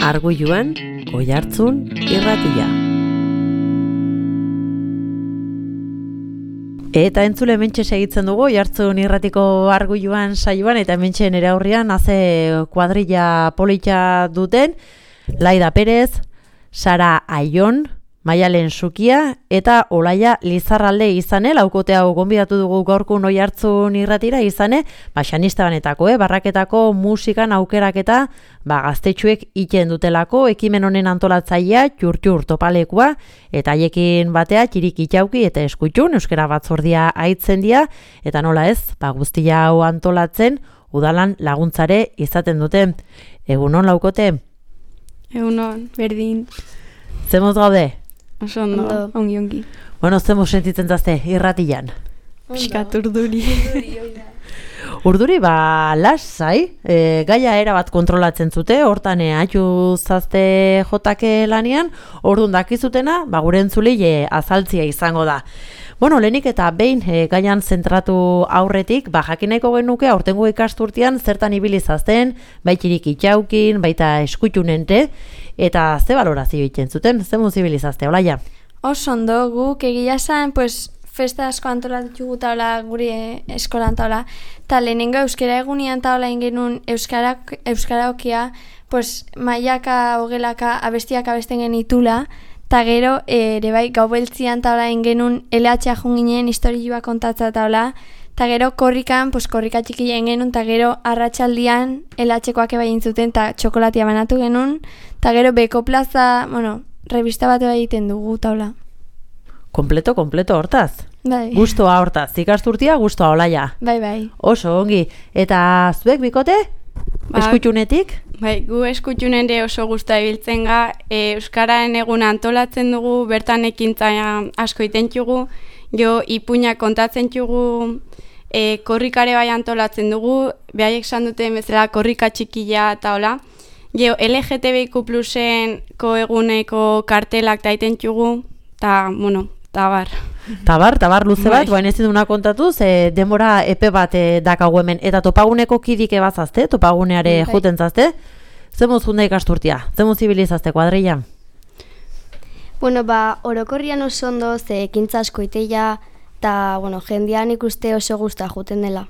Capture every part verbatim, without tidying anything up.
Arguiluan, Oihartzun irratia. Eta entzule hementxe segitzen dugu, Oihartzun irratiko Arguiluan saioan, eta hementxe nire aurrean haze kuadrilla polita duten, Laida Perez, Sara Aion, Maialen Sukia eta Olaia Lizarralde izane, laukote hau gonbidatu dugu gaurkun Oihartzun irratira izane, ba xanistabanetako, eh, barraketako musikan aukeraketa, ba gaztetxuek iten dutelako, ekimen honen antolatzailea Txurtxur topalekua, eta haiekin batea Txirik Itxauki eta Eskutxun, euskara batzordia aitzen dira, eta nola ez, ba guztia hau antolatzen, udalan laguntzare izaten dute. Egunon laukote? Egunon, berdin. Zemoz gaude? Oso ondo, ongi ongi. Bueno, zemo sentitzen zazte irratian? Piskat urduri. Urduri, ba, lasai, e, gaia era bat kontrolatzen zute, hortan atxu zazte jotake lanian, orduan dakizutena, ba, gure entzulei e, azaltzia izango da. Bueno, lehenik eta behin e, gaian zentratu aurretik, ba, jakineko genuke aurtengo ikasturtean zertan ibilizazten, bai Txirik Itxaukin, baita Eskutxunente, eta ze balorazio egiten zuten, ze muzibilizazte, Olaia? Oso ondo, guk egia zen, pues, festa asko antolatugu taula guri eskolan taula, eta lehenengo euskara egunian taula ingenun euskarak, euskaraokia, pues, maiaka, ogelaka, abestiak abesten genitula, eta gero, ere bai, gau beltzian taula ingenun L H junginen historioa kontatza taula, eta gero korrikan, pues, korrika txikien genuen, eta gero arratsaldian L H-koak eba intzuten, eta txokolatia banatu genuen, eta gero Beko Plaza, bueno, revista bat eba egiten dugu taula. Kompleto, kompleto hortaz? Bai. Gustoa hortaz, ikasturtia gustoa, Olaia? Bai, bai. Oso, ongi. Eta zuek bikote? Ba, Eskutxunetik? Bai, gu Eskutxunen ere oso gustoa ibiltzen ga, e, Euskararen eguna antolatzen dugu, bertan ekintza asko itentxugu, jo ipuñak kontatzen txugu, e, korrikare bai antolatzen dugu, behaiek esan duten bezala korrika txikila eta hola. Jo, L G T B I Q plusenko eguneko kartelak taiten txugu, eta, bueno, tabar. Tabar, tabar luze bat, Bai. baina ezin duna kontatu, ze denbora epe bat e, dakagu hemen, eta topaguneko kidike bat zazte, topaguneare Bai. juten zazte, zemuz zunde ikasturtia, zemuz zibilizazte kuadrilla? Bueno, ba, orokorrian oso ondo, ze ekintza asko iteia, eta, bueno, jendean ikuste oso guztua juten dela.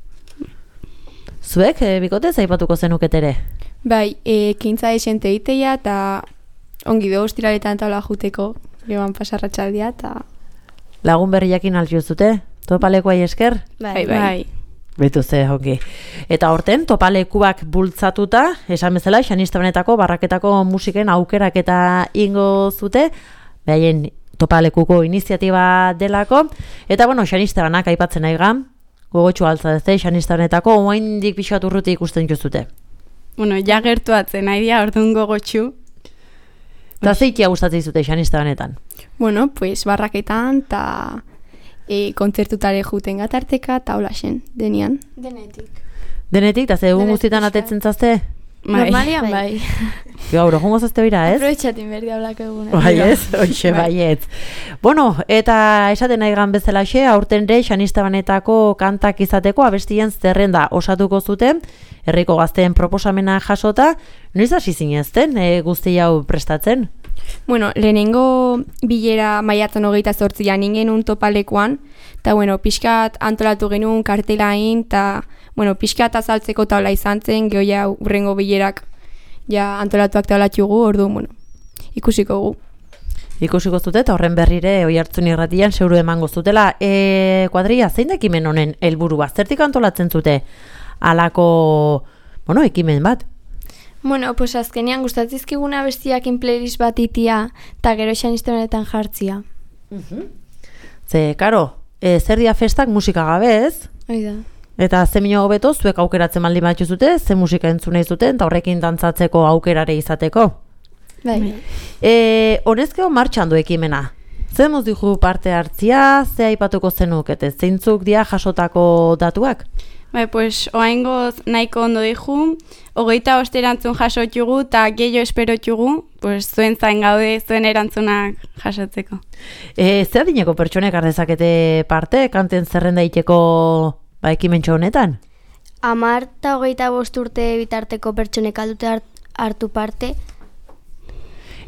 Zuek, e, bikote, zaipatuko zenuketere? Bai, e, ekintza esente iteia, eta ongi dugu ostiraletan taula juteko, geban pasarratxaldia, eta... Lagun berriakin altzuzute? Topalekoai esker? Bai, bai. Betu ze, ongi. Eta horten, topalekuak bultzatuta, esan bezala, xanistabanetako barraketako musiken aukerak eta ingo zute, behaien topalekuko iniziatiba delako, eta bueno, xanistabanak aipatzen aigan, gogotxu altza dezte, xanistabanetako oaindik pixat urruti ikusten juzute. Bueno, ja gertu atzen, nahi dia, orduan gogotxu. Eta zeikia gustatzen zute xanistabanetan? Bueno, pues barraketan, eta e, kontzertutare juten gatarteka, eta hola xen, denian. Denetik. Denetik, eta ze egun Denetik, guztietan pixka. atetzen zazte? Normalian Bai. bai. Gaur, jongo zazte bira, ez? Aprovechatin berdi hablako eguna. Bai ez, hoxe baietz. Bueno, eta esaten nahi gan bezalaxe, aurten re, xanistabanetako kantak izateko abestien zerrenda osatuko zuten, herriko gazteen proposamena jasota, noiz hasi zinezten e, guzti hau prestatzen? Bueno, lehenengo bilera maiatzen hogeita zortzian ingenun topalekuan, eta bueno, pixkat antolatu genuen kartelain, eta bueno, pixkat azaltzeko taula izan zen, geho ja urrengo bilerak ja antolatuak taulatxugu, ordu, bueno, ikusiko gu. Ikusiko zute, eta horren berrire Oihartzun irratian zeuru emango zutela. E, kuadrilla, zein da ekimen honen helburua? Zertik antolatzen zute alako, bueno, ekimen bat? Bueno, pues azkenean gustatzizkiguna bestiak playlist bat itia, eta gero xanistabanetan jartzia. Ze, karo, e, zer dia festak musika gabe ez? Hoi da. Eta ze minio hobeto zuek aukeratzen baldin bat zute, ze musika entzun nahi zuten, eta horrekin dantzatzeko aukerare izateko. Bai. E, honezkeo martxan du ekimena. Ze muz dihu parte hartzia, ze aipatuko zenukete, zeintzuk dia jasotako datuak? Bai, pues, oaingoz nahiko ondo dihu, hogeita bost erantzun jasotxugu, eta gehiago esperotxugu, pues, zuen zain gaude, zuen erantzunak jasotzeko. E, zer dineko pertsonek ardezakete parte, kanten zerrenda iteko ba, ekimentxo honetan? Amar eta hogeita bost urte bitarteko pertsonek aldute hartu parte,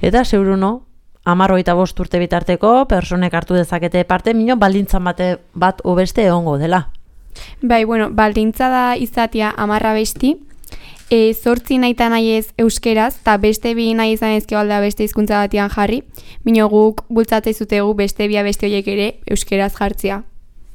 Eta zeuruno, amarroita bost urte bitarteko, personek hartu dezakete parte, mino baldintzan bate bat obeste egongo dela. Bai, bueno, baldintza da izatea amarra besti, e, zortzi nahi eta nahi ez euskeraz, eta beste bi nahi izan ezkeo aldea beste hizkuntza batian jarri, mino guk bultzatzei zutegu beste bi abesti horiek ere euskeraz jartzea.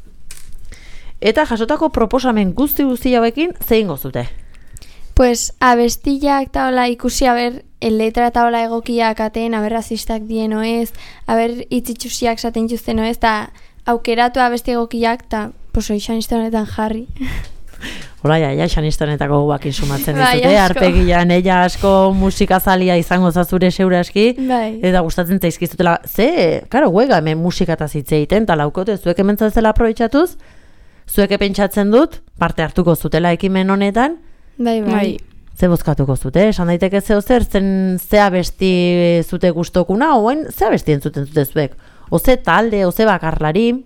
Eta jasotako proposamen guzti guzti hauekin zein gozute? Pues abestiak taola ikusi aber el letra taola egokiak aten, aber rasistak dien oez, aber itzitxusiak zaten juzten oez, eta aukeratu abesti egokiak, eta pues oixan honetan jarri. Hola, ja, ja, xanistonetako guakin sumatzen Bai, dizute, asko. arpegian, ella asko musikazalia izango zazure zeure aski, Bai. eta gustatzen zaizkizutela, ze, karo, huega hemen musikataz hitz egiten, eta laukote, zuek hemen zazela aprobetxatuz, zuek pentsatzen dut, parte hartuko zutela ekimen honetan, Bai, bai. Bai. ze bozkatuko zute, esan daiteke zeo zer, zen ze abesti zute gustokuna, oen ze abesti entzuten zute zuek, oze talde, oze bakarlari,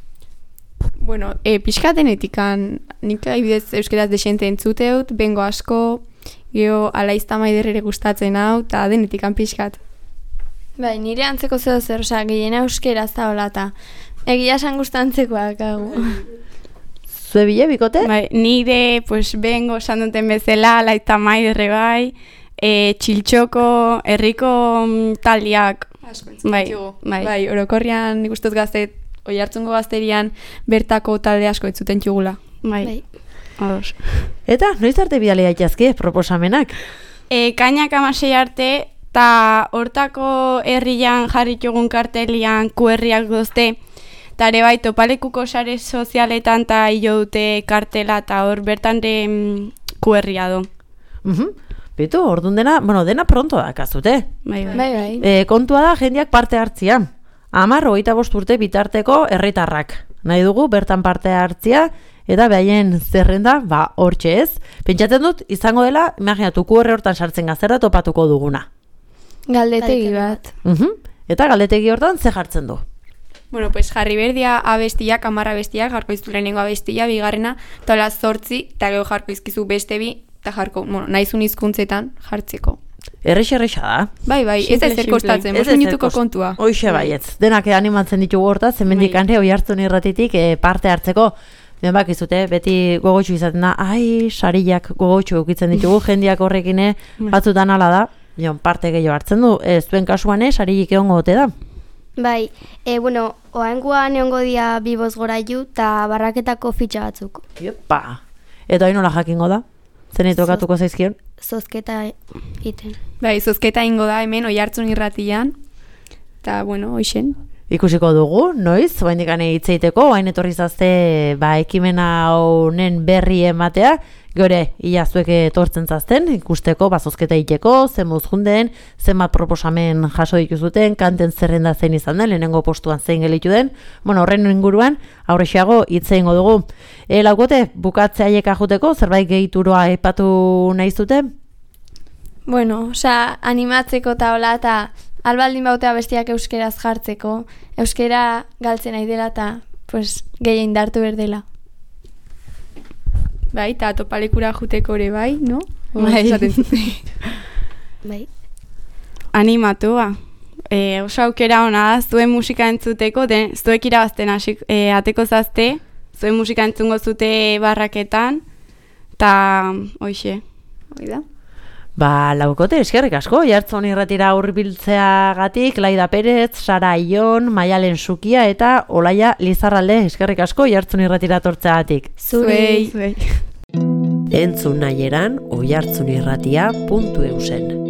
Bueno, e, pixkatenetikan, nik adibidez euskeraz desente entzuteut, bengo asko, geho alaizta maider ere gustatzen hau, eta denetikan pixkat. Bai, nire antzeko zeo zer, oza, gehiena euskeraz taola, eta egia esan gustantzekoak hau. zue bile, bikote? Bai, nire, pues, bengo esan duten bezala, laita maiderre bai, e, txiltxoko, herriko mm, taldiak, bai, bai. Bai, orokorrian nik ustez gazte, oi hartzungo gazterian bertako talde asko entzuten txugula. bai, Bai. ados. Eta, noiz arte bidali daitezke proposamenak? E, kainak amasei arte, eta hortako herrian jarritugun kartelian kuerriak dozte, eta ere bai, topalekuko sare sozialetan eta hilo dute kartela, eta hor bertan de mm, kuerria do. Mhm. Bitu, orduan dena, bueno, dena pronto dakazute. Bai, bai. Bai, bai. E, kontua da jendeak parte hartzia. Hamar, hogeita bost urte bitarteko herritarrak. Nahi dugu bertan parte hartzia, eta behaien zerrenda, ba, hortxe ez. Pentsatzen dut, izango dela, imaginatu kuerre hortan sartzen gazera topatuko duguna. Galdetegi bat. Mhm. Eta galdetegi hortan ze jartzen du. Bueno, pues jarri berdia abestiak, amarra abestiak, jarko iztu lehenengo abestia, bigarrena, eta hola zortzi, eta gero jarko izkizu beste bi, eta jarko, bueno, nahizun hizkuntzetan jartzeko. Errex errexa da. Bai, bai, ez Simple, ez zer simple. kostatzen, Ez bost ezer minutuko kost- kontua. Hoixe baietz. Denak animatzen ditugu hortaz, hemendik Bai. ere oi hartzun irratitik e, parte hartzeko. Ben bakizute, beti gogotxu izaten da, ai, sariak gogotxu eukitzen ditugu, jendiak horrekine batzutan ala da, jon, parte gehiago hartzen du, ez zuen kasuan, eh, sarilik egongo ote da. Bai, e, bueno, oaingoan egongo dia bi bozgorailu eta barraketako fitxa batzuk. Iopa. Eta hori nola jakingo da? Zen tokatuko zaizkion? Zozketa egiten. Bai, zozketa ingo da hemen oi hartzun irratian, eta, bueno, hoixen. Ikusiko dugu, noiz, oraindik ane hitz egiteko, orain etorri zazte, ba, ekimena honen berri ematea, gore, ia zuek etortzen zazten, ikusteko, ba, zozketa egiteko, zen mozjunden, zenbat proposamen jaso dituzuten, kanten zerrenda zein izan den, lehenengo postuan zein gelitu den, bueno, horren inguruan, aurrexeago hitz egingo dugu. E, laukote, bukatzea haiek ajuteko, zerbait gehituroa epatu nahi zuten? Bueno, osea, animatzeko eta hola, eta albaldin bautea bestiak euskeraz jartzeko, euskera galtzen nahi dela, eta pues, gehien indartu berdela. Bai, eta topalekura juteko ere bai, no? Bai. Esaten zuten. Bai. Animatua. E, oso aukera ona da, zuen musika entzuteko, den, zuek irabazten hasik, e, ateko zazte, zuen musika entzungo zute barraketan, eta hoxe. Hoi da. Ba, laukote, eskerrik asko, jartzon irratira hurbiltzeagatik, Laida Perez, Sara Aion, Maialen Sukia eta Olaia Lizarralde, eskerrik asko, jartzon irratira tortzeagatik. Zuei. Zuei. Entzun nahieran, oihartzunirratia puntu eusen.